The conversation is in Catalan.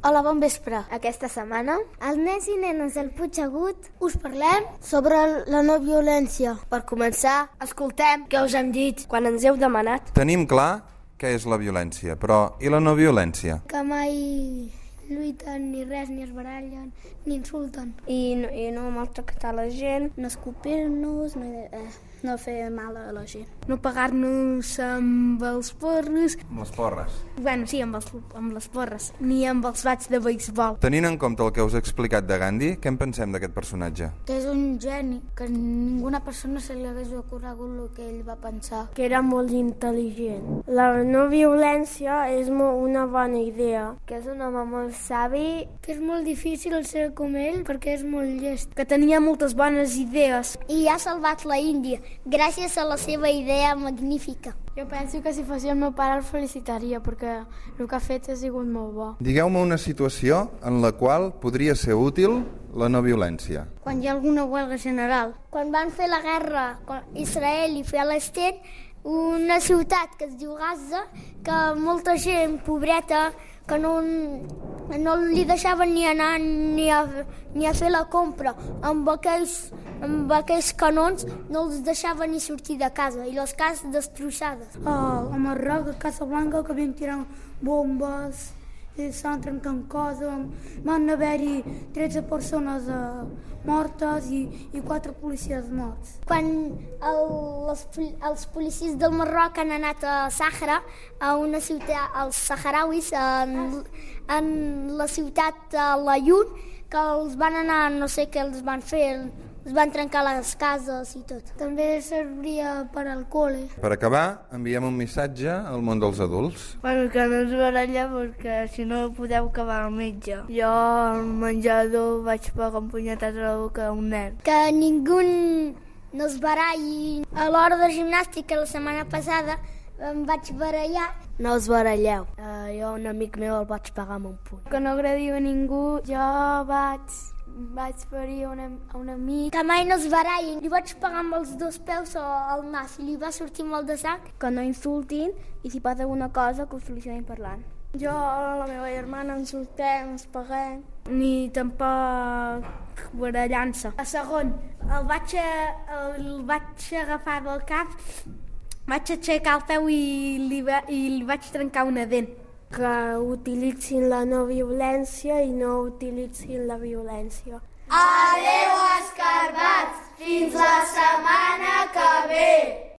Hola, bon vespre. Aquesta setmana, els nens i nenes del Puigdegut us parlem sobre la no violència. per començar, escoltem què us hem dit quan ens heu demanat. Tenim clar què és la violència, però i la no violència? Que mai lluiten ni res, ni es barallen, ni insulten. i no maltractar la gent, no escopir-nos, no fer mal a la gent. No pegar-nos amb els porros. Amb les porres. Bueno, sí, amb les porres. Ni amb els bats de beisbol. Tenint en compte el que us he explicat de Gandhi, què en pensem d'aquest personatge? Que és un geni, que ninguna persona se li hagués ocorregut el que ell va pensar. Que era molt intel·ligent. La no violència és una bona idea. Que és un home molt savi. Que és molt difícil ser com ell perquè és molt llest. Que tenia moltes bones idees. I ha salvat la Índia, gràcies a la seva idea magnífica. Jo penso que si fos el meu pare el felicitaria perquè el que ha fet ha sigut molt bo. Digueu-me una situació en la qual podria ser útil la no violència. Quan hi ha alguna huelga general. Quan van fer la guerra Israel i Palestina, una ciutat que es diu Gaza, que molta gent pobreta que no li deixaven ni anar ni a fer la compra amb aquells canons, no els deixaven ni sortir de casa i les cases destrossades. A Marroc, a Casablanca, que havien tirat bombes i s'han trencat coses. Van haver-hi 13 persones mortes i 4 policies morts. Quan els policies del Marroc han anat a Sàhara, a una ciutat, els saharauis, en la ciutat Layun, que els van anar, no sé què els van fer, es van trencar les cases i tot. També serviria per al col·le. Per acabar, enviem un missatge al món dels adults. Bueno, que no us baralleu perquè si no podeu acabar al metge. Jo al menjador vaig pegar un punyetàs a la boca a un nen. Que ningú no es baralli. A l'hora de gimnàstica la setmana passada em vaig barallar. No us baralleu. Jo a un amic meu el vaig pegar amb un puny. Que no agradiu a ningú. Jo vaig ferir a un amic. Que mai no es barallin. Li vaig pegar amb els 2 peus al nas i li va sortir molt de sang. Que no insultin i si passa alguna cosa que ho solucionin parlant. Jo a la meva germana insultem, ens peguem. Ni tampoc barallant-se. A segon, el vaig agafar del cap, vaig aixecar el peu i li vaig trencar una dent. Que utilitzin la no violència i no utilitzin la violència. Adeu, escarbats! Fins la setmana que ve!